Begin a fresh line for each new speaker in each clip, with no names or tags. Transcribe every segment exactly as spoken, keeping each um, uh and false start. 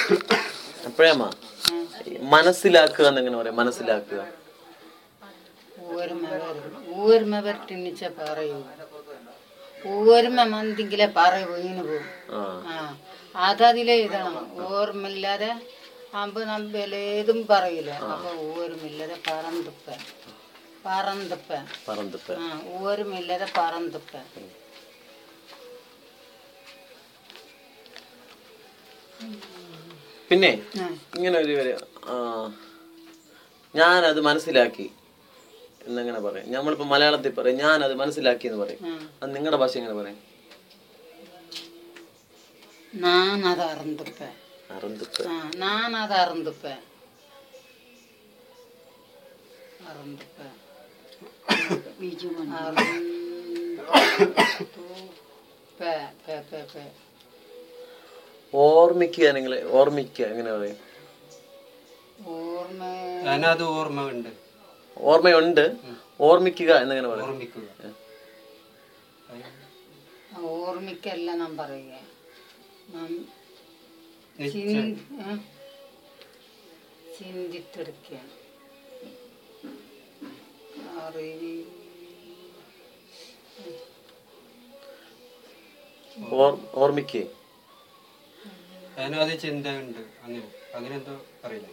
എപ്പോഴാ മനസ്സിലാക്കുക എന്നെങ്ങനെ പറയാം? മനസ്സിലാക്കുക
ഊർമ വരും. ഊർമ വരട്ടിന്നിച്ച പറയൂ. ഊർമ എന്തെങ്കിലേ പറയൂ വീണ് പോകും. ആ അതതിലെ എഴുതണം. ഓർമ്മയില്ലാതെ ആകുമ്പോ നമ്മലേതും പറയില്ല. അപ്പൊ ഓർമ്മയില്ലാതെ പറന്തുപ്പ പറന്തുപ്പ
പറന്തുപ്പ
ആ ഓർമ്മയില്ലാതെ പറന്തുപ്പ.
പിന്നെ ഇങ്ങനെ ഒരു ഞാനത് മനസ്സിലാക്കി എന്നെങ്ങനെ പറയാം? നമ്മളിപ്പോ മലയാളത്തിൽ പറയും ഞാനത് മനസ്സിലാക്കി എന്ന് പറയും. അത് നിങ്ങളുടെ ഭാഷ എങ്ങനെ പറയും?
ഞാനത് അറന്തുപ്പ.
അറന്തുപ്പ
ഞാനത് അറന്തുപ്പ അറന്തുപ്പ
ഓർമ്മിക്കുക. നിങ്ങൾ ഓർമ്മിക്കുക എങ്ങനെ പറയും?
ഓർമ്മ
ഓർമ്മയുണ്ട്.
ഓർമ്മയുണ്ട്. ഓർമ്മിക്കുക എന്നെങ്ങനെ പറയും?
ഓർമ്മിക്കല്ല നാം പറയുക. ചിന്തിത്തെടുക്കുക.
ഓർമ്മിക്കേ
അതിനത് ചിന്തയുണ്ട്. അങ്ങനെ അങ്ങനെന്തോ പറയില്ല.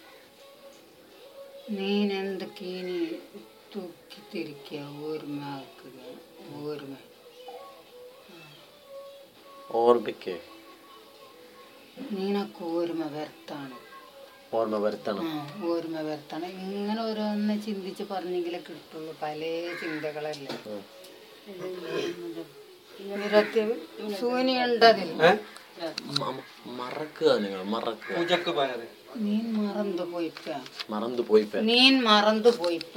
നീനെന്തൊക്കെ തൂക്കിത്തിരിക്കുക. ഓർമ്മ ആക്കുക. ഓർമ്മ
ഓർമ്മിക്കേ
നീനൊക്കെ ഓർമ്മ വരത്താണ്.
ഓർമ്മ വരുത്തണം.
ഓർമ്മ വരുത്തണം. ഇങ്ങനെ ഓരോന്ന് ചിന്തിച്ച് പറഞ്ഞെങ്കിലേ കിട്ടുള്ളൂ. പല ചിന്തകളല്ലേ ശൂന്യുണ്ടതിൽ.
മറക്കുക. നിങ്ങൾ മറക്കുക.
നീൻ മറന്നു പോയിപ്പ
മറന്നു പോയിപ്പ
നീൻ മറന്നു പോയിപ്പ.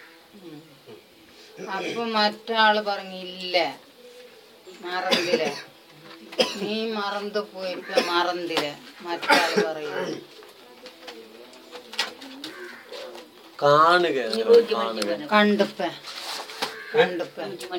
അപ്പൊ മറ്റാള് പറഞ്ഞില്ല മറന്നില്ല. നീ മറന്നു പോയിപ്പ മറന്നില്ല. മറ്റാള് പറയുന്നു
കാണുക.
കണ്ടുപ്പ കണ്ടുപ്പ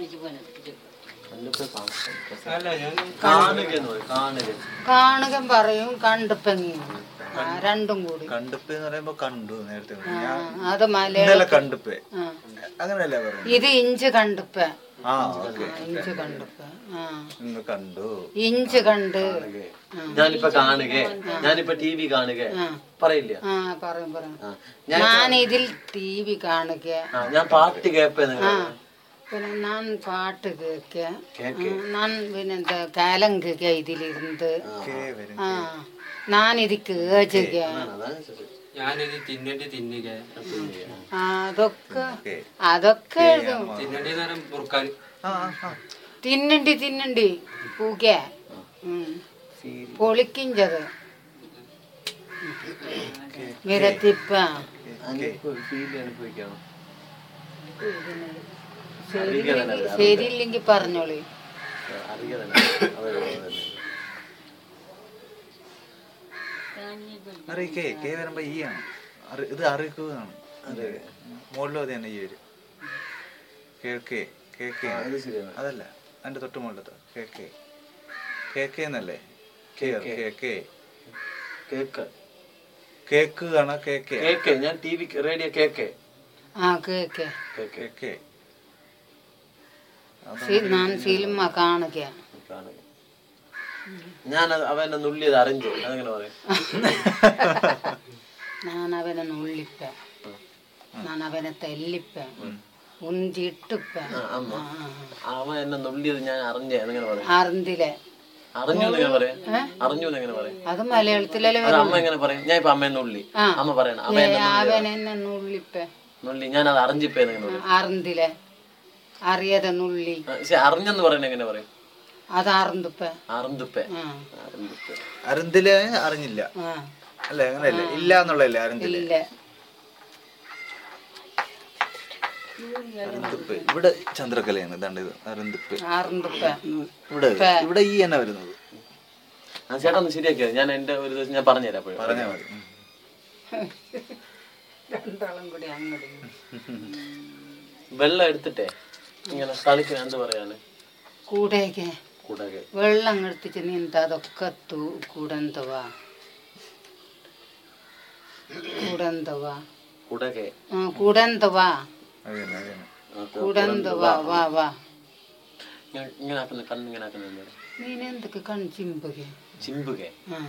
കാണുക പറയും. കണ്ടുപ്പെങ്കിലും രണ്ടും കൂടി.
കണ്ടുപ്പ് എന്ന് പറയുമ്പോ കണ്ടു. നേരത്തെ
അത് മലയാളം
കണ്ടുപ്പ് അങ്ങനെയല്ലേ പറയുന്നത്.
ഇത് ഇഞ്ച് കണ്ടുപ്പ. ഇഞ്ച് കണ്ടുപ്പ
കണ്ടു.
ഇഞ്ച് കണ്ട്.
ഞാനിപ്പോ കാണുക. ഞാനിപ്പോ ടി വി കാണുക പറയില്ല.
ആ പറയും പറയും. ഞാൻ ഇതിൽ ടി വി കാണുക.
ഞാൻ പാട്ട് കേപ്പ.
പിന്നെ ഞാൻ പാട്ട് കേക്ക. ഞാൻ പിന്നെ എന്താ കാലം കേക്ക ഇതിലിരുന്ന്. ആ ഞാനിത് കേൾക്കുക.
ഞാനിത് തിന്നണ്ടി തിന്നുക.
അതൊക്കെ അതൊക്കെ എഴുതും. തിന്നണ്ടി തിന്നണ്ടി പൂക പൊളിക്കിഞ്ചത് വിരത്തിപ്പ. ശരിയില്ലെങ്കിൽ പറഞ്ഞോളി.
അറിയിക്കേ കേ വരുമ്പോ ഈ ആണ്. ഇത് അറിയിക്കുകയാണ്. മുകളിലും അത് തന്നെ ഈ വരും. കേൾക്കേ കേക്കേ അതല്ല അതിന്റെ തൊട്ട് മുകളിലത്തെ കേക്കേ കേക്കേ എന്നല്ലേ? കേക്കേ
കേക്ക്
കേക്ക് കാണാ. കേക്കേ
കേക്ക്. ഞാൻ ടി വി റേഡിയോ കേക്കേ.
ആ കേക്കേ
കേക്കേ
ഞാൻ ഫിലിം കാണുക.
ഞാൻ അവനെ നുള്ളിയത് അറിഞ്ഞു. അതെങ്ങനെ പറയാം?
ഞാൻ അവനെ നുള്ളിപ്പ. ഞാൻ അവനെ തെല്ലിപ്പ ഉന്തിട്ടുപ്പ.
അവൻ എന്നെ നുള്ളിയത് ഞാൻ അറിഞ്ഞ. എങ്ങനെ പറയാം?
അറിഞ്ഞില്ലേ?
അറിഞ്ഞു എങ്ങനെ പറയാം? അറിഞ്ഞു എങ്ങനെ പറയാം?
അത് മലയാളത്തിലല്ലേ.
അമ്മ എങ്ങനെ പറയും? ഞാൻ ഇപ്പൊ അമ്മയെ നുള്ളി. അമ്മ പറയണം
അവൻ എന്നെ നുള്ളിപ്പ.
നുള്ളി ഞാൻ അത് അറിഞ്ഞിപ്പേ.
അറിഞ്ഞില്ലേ? അറിയാതെ നുള്ളി.
അറിഞ്ഞെന്ന് പറയണ എങ്ങനെ പറയും?
അത് അറുന്തുപ്പ.
അറുന്തുപ്പ
അരുന്തില് അറിഞ്ഞില്ല അല്ലേ? അങ്ങനെയല്ലേ? ഇല്ല എന്നുള്ളതല്ലേ അരുന്തില്ല. അരുന്തുപ്പ് ഇവിടെ ചന്ദ്രകലയാണ്. ഇതാണ്ട് ഇത് അരുന്തുപ്പ്. ഇവിടെ ഇവിടെ ഈ തന്നെ വരുന്നത്.
ചേട്ടാ ഒന്ന് ശരിയാക്കിയത്. ഞാൻ എന്റെ ഒരു ദിവസം ഞാൻ പറഞ്ഞുതരാം.
പറഞ്ഞാൽ മതി.
വെള്ളം എടുത്തിട്ടേ ഇങ്ങനെ കളിക്കാൻ എന്ത് പറയാന്?
കൂടേക്ക് വെള്ളം എടുത്തിട്ട് നീന്ത അതൊക്കെ കൂടെന്തവാ കൂടെന്തവാ
കുടകെ
കൂടെന്തവാ
അത് തന്നെ അത് തന്നെ.
കൂടെന്തവാ വാ വാ
ഇങ്ങനെ ആക്കുന്ന കണ്ണ് ഇങ്ങനെ ആക്കുന്ന
നീനെന്തൊക്കെ കൺ ചിമ്പുക
ചിമ്പുകെ
ആ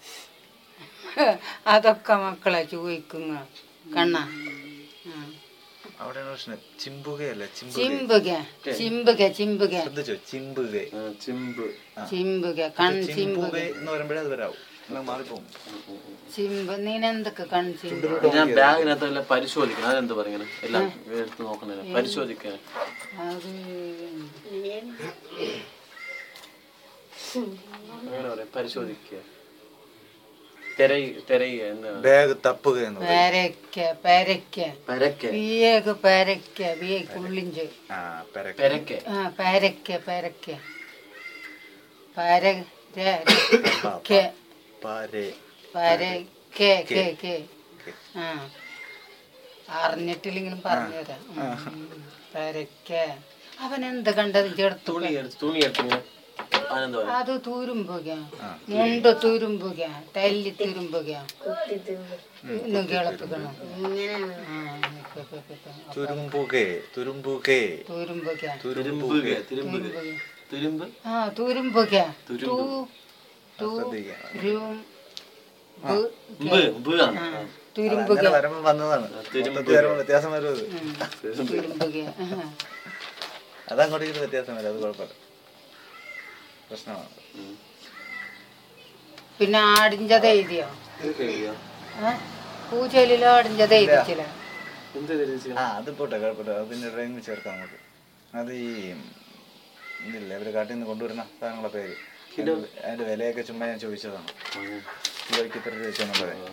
അതൊക്കെ മക്കളെ ചോദിക്കുന്ന കണ്ണ
അവിടെയാണ് പ്രശ്നം. ചിമ്പുകയല്ല ചിമ്പുക.
ചിമ്പുക ചിമ്പുക ചിമ്പുക
ശ്രദ്ധിച്ചോ? ചിമ്പുക
ചിമ്പ്
ചിമ്പുക കൺ
ചിമ്പുക
ചിമ്പുക
എന്ന് പറയുമ്പോഴേ അത് വരാവും. നിങ്ങൾ മാറിപ്പോവും.
ചിമ്പ് നീനെന്തൊക്കെ കൺ ചിമ്പുക
ഞാൻ ബാഗിനകത്ത് എല്ലാം പരിശോധിക്കണം. അതെന്ത് പറയുന്നത് എല്ലാം എടുത്ത് നോക്കണേ പരിശോധിക്കാൻ.
അത്
അങ്ങനെ പറയാം പരിശോധിക്കുക. തെരയ തെരയുക എന്താണ്?
ബാഗ് തപ്പുക എന്ന് പറയും.
പെരക്ക പെരക്ക
പരക്കെ
വിയേക്ക് പെരക്ക വിയേക്ക് ഉള്ളിഞ്ച്
ആ പെരക്ക.
പെരക്കെ
ആ പെരക്ക പെരക്ക പര
പാരെ
പരക്ക കേ കേ ആ അറിഞ്ഞിട്ടില്ലെങ്കിലും പറഞ്ഞുതരാം. പരക്ക അവൻ എന്ത് കണ്ടത് ചേർത്ത്
തുണി എടുത്ത് തുണി എടുത്ത് അതെന്താ പറയാ?
അത് തുരുമ്പുക മുണ്ട് തുരുമ്പുക തല്ലി തുരുമ്പുക കിളപ്പിക്കണം
തുരുമ്പുകെ തുരുമ്പുകെ
തുരുമ്പുക
തുരുമ്പുകെ തുരുമ്പുകെ തുരുമ്പ്
ആ തുരുമ്പുക തൂ തൂ രും
ബ് ബ് ആണ്.
തുരുമ്പുക
അങ്ങനെ വരുമ്പോ വന്നതാണ്. മൊത്തത്തിൽ വരുമ്പോ വ്യത്യാസം വരും. അത്
തുരുമ്പുക
അതങ്ങോട്ട് ഇങ്ങനെ വ്യത്യാസം വരും. അത് കുഴപ്പമില്ല, പ്രശ്നമാണ്.
പിന്നെ ആടിഞ്ചത് എഴുതിയോ?
ഇതൊക്കെ എഴുതിയോ?
പൂജയിലോ ആടിഞ്ചത് എഴുതിച്ചില്ല.
എന്ത് എഴുതിയത്?
ആ അത് പോട്ടെ, കുഴപ്പമില്ല. അത് പിന്നെ ഡ്രൈവിംഗ് ചേർക്കാം നമുക്ക്. അത് ഈ ഇതില്ല ഇവര് കാട്ടിൽ നിന്ന് കൊണ്ടുവരുന്ന സാധനങ്ങളുടെ പേര്, അതിന്റെ വിലയൊക്കെ ചുമ്മാ ഞാൻ ചോദിച്ചതാണ്. ഇവർക്ക് ഇത്ര രൂപ വെച്ചെന്നുള്ളത്.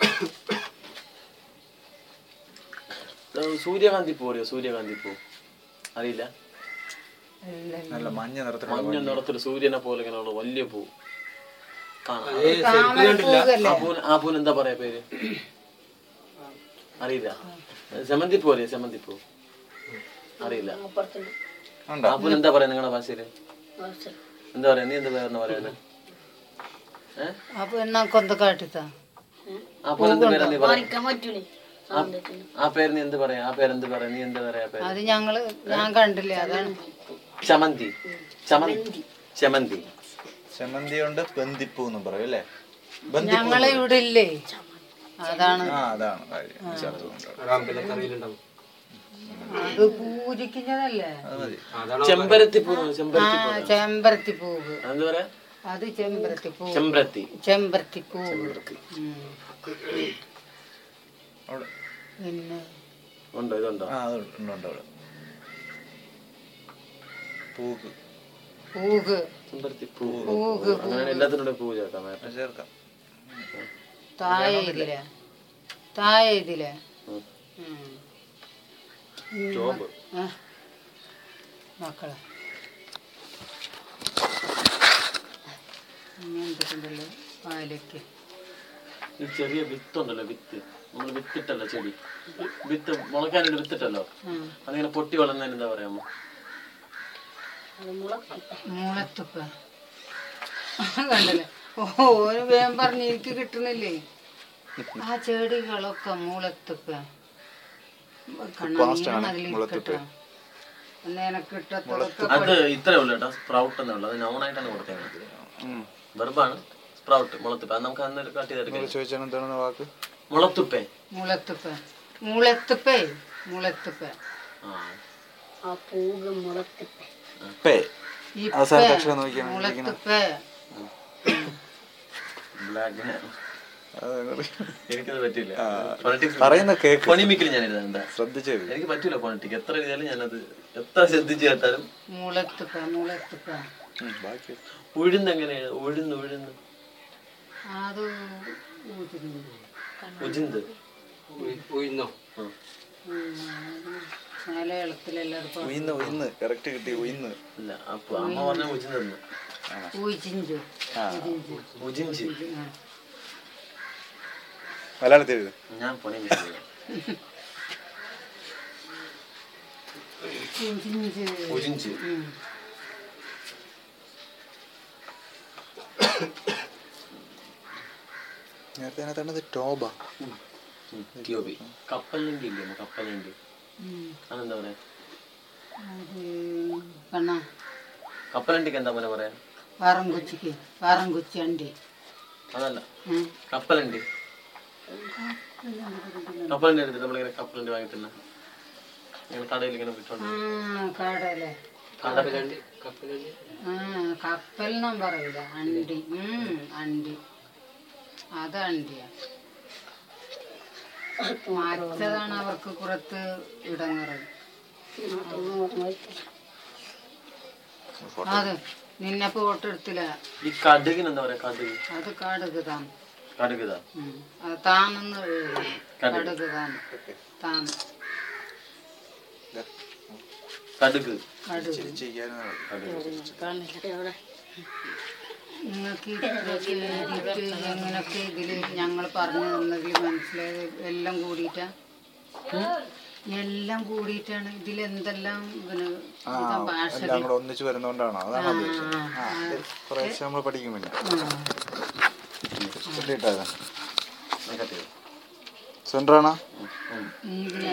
സൂര്യകാന്തി പൂ അറിയോ? സൂര്യകാന്തി പൂ അറിയില്ല?
നല്ല മഞ്ഞ നിറത്തിലുള്ള
മഞ്ഞ നിറത്തില് സൂര്യനെ പോലെ ഇങ്ങനെയുള്ള വലിയ പൂ കാണാം. ആ പൂന് ആ പൂന് എന്താ പറയാ പേര് അറിയില്ല? സെമന്തി പൂ അറിയോ? സെമന്തി പൂ അറിയില്ല? ആ പൂന് എന്താ പറയാ നിങ്ങളുടെ ഭാഷയില്? എന്താ പറയാ? നീ എന്താ പേരെന്ന് പറയുന്നത്? ഏഹ്
അപ്പൊ എന്നാ കൊന്ത കാട്ടിത്താ
ആ പൂന് എന്ത് പേരാ നീ പറയാ? ആ പേര് നീ എന്ത് പറയാ? ആ പേര് എന്ത് പറയാ? നീ എന്താ പറയാ പേര്?
അത് ഞങ്ങള് ഞാൻ കണ്ടില്ല, അതാണ്.
ചമന്തി ചമന്തി ചെമന്തി
ചെമന്തി ഉണ്ട്, ബന്ദിപ്പൂ എന്നും പറയും അല്ലേ?
ഞങ്ങളെ ഇവിടെ ഇല്ലേ, അതാണ്.
ആ അതാണ് കാര്യം.
അത് പൂജിക്കുന്നതല്ലേ.
അത് മതി.
ചെമ്പരത്തി പൂ. ചെമ്പരത്തി
ആ ചെമ്പരത്തി പൂവ്.
എന്താ പറയാ?
അത് ചെമ്പരത്തി പൂവ്.
ചെമ്പരത്തി
ചെമ്പരത്തി പൂവ്. പിന്നെ
ഉണ്ടോ? ഇതുണ്ടോ?
ആ അത് ഉണ്ട് ഉണ്ട് അവിടെ. പൂക്ക്
പൂവ്
ചെമ്പരത്തി പൂ.
പൂവ്
അങ്ങനെ എല്ലാത്തിനും പൂ ചേർക്കാം.
ചേർക്കാം.
താഴെ ഇതിലെ താഴെ ഇതിലെ
ചോപ്പ്
മക്കളെ എന്തൊക്കെയുണ്ടല്ലോ പാലൊക്കെ.
ഈ ചെറിയ വിത്തുണ്ടല്ലോ, വിത്ത് നമ്മള് വിത്തിട്ടല്ലോ, ചെടി വിത്ത് മുളക്കാനായിട്ട് വിത്തിട്ടല്ലോ, അതിങ്ങനെ പൊട്ടി വളർന്നതിന് എന്താ പറയാമോ?
മൂളത്തുപ്പ കണ്ടല്ലേ? ഓ ഒരു വേഗം പറഞ്ഞ് എനിക്ക് കിട്ടണില്ലേ. ആ ചെടികളൊക്കെ മൂളത്തുപ്പ കണ്ണാതിലിരിക്കട്ടെ എനക്ക് കിട്ടത്തൊക്കെ.
അത് ഇത്രേ ഉള്ളു കേട്ടോ, സ്പ്രൗട്ട് എന്നുള്ളത്. അത് നൗണായിട്ടാണ് കൊടുത്തത്, വെർബാണ് സ്പ്രൗട്ട്. മുളത്തുപ്പ അത് നമുക്ക് അന്നേരം കട്ട് ചെയ്തെടുക്കാം.
ചോദിച്ചാൽ എന്താണ് വാക്ക്?
മുളത്തുപ്പേ.
മുളത്തുപ്പ മുളത്തുപ്പേ മുളത്തുപ്പ
ആ
അവസാനത്തെ അക്ഷരം നോക്കിയാണ്
മുളത്തുപ്പ.
ബ്ലാക്ക് എനിക്കത് പറ്റില്ല.
പറയുന്ന കേക്ക്
ഫോണിമിക്കല് ഞാൻ എഴുതാണ്ട,
ശ്രദ്ധിച്ചേ.
എനിക്ക് പറ്റൂല ഫോണിറ്റിക്ക്. എത്ര എഴുതിയാലും ഞാനത് എത്ര ശ്രദ്ധിച്ച് കേട്ടാലും.
മുളത്തുപ്പ മുളത്തുപ്പ.
ഉഴുന്ന് എങ്ങനെയാണ്? ഉഴുന്ന് ഉഴുന്ന്
അത്
ഉജിന്ത്
ഉഴുന്നോ?
മലയാളത്തിലെല്ലാവർക്കും
ഉയിന്ന് ഉയിന്ന് കറക്റ്റ് കിട്ടി. ഉയിന്ന്
ഇല്ല, അപ്പൊ അമ്മ പറഞ്ഞ ഉജിന്ത്
ഊജിഞ്ചു
ഉജിഞ്ച്.
മലയാളത്തിൽ എഴുതും.
ഞാൻ പണി ഉജിഞ്ച്.
നേരത്തെ അതിനകത്താണ് ടോബ.
ക്യൂബി. കപ്പലിൻ്റെ ഇല്ലേ? കപ്പലിൻ്റെ അതെന്താ പറയാ?
അത് കണ്ണ
കപ്പലണ്ടിക്ക് എന്താ പോലെ പറയാ?
വാറംകുച്ചിക്ക് വാറംകുച്ചി അണ്ടി.
അതല്ല, കപ്പലണ്ടി. കപ്പലണ്ടി എടുത്തിട്ട് നമ്മളിങ്ങനെ കപ്പലണ്ടി വാങ്ങിട്ടുണ്ട ഇങ്ങനെ കടയിൽ ഇങ്ങനെ വിട്ടോണ്ട്.
ആ കടലേ
കപ്പലണ്ടി കപ്പലണ്ടി
ആ കപ്പലിനും പറയില്ല, അണ്ടി. ഉം അണ്ടി, അത് അണ്ടിയാ. മറ്റതാണ് അവർക്ക് പുറത്ത് ഇടങ്ങറ്. അത് നിന്നെ ഫോട്ടോ എടുത്തില്ല.
ഈ കടുകിന് എന്താ പറയാ? കടുക്.
അത് കടുക് താൻ.
കടുക് താ.
അത് താനെന്ന് കടുക് താൻ താൻ
കടുക്.
കടുക്. നിങ്ങൾക്ക് ഇത്രയൊക്കെ എഴുതിയിട്ട് എങ്ങനെയൊക്കെ ഇതിൽ ഞങ്ങൾ പറഞ്ഞു തന്നതിൽ മനസ്സിലായത് എല്ലാം കൂടിയിട്ടാ എല്ലാം കൂടിയിട്ടാണ് ഇതിൽ എന്തെല്ലാം പിന്നെ ഭാഷ
ഒന്നിച്ച് വരുന്നോണ്ടാണോ? അതാണ് കുറേശ്ശെ നമ്മൾ പഠിക്കും. പിന്നെ സെന്ററാണോ?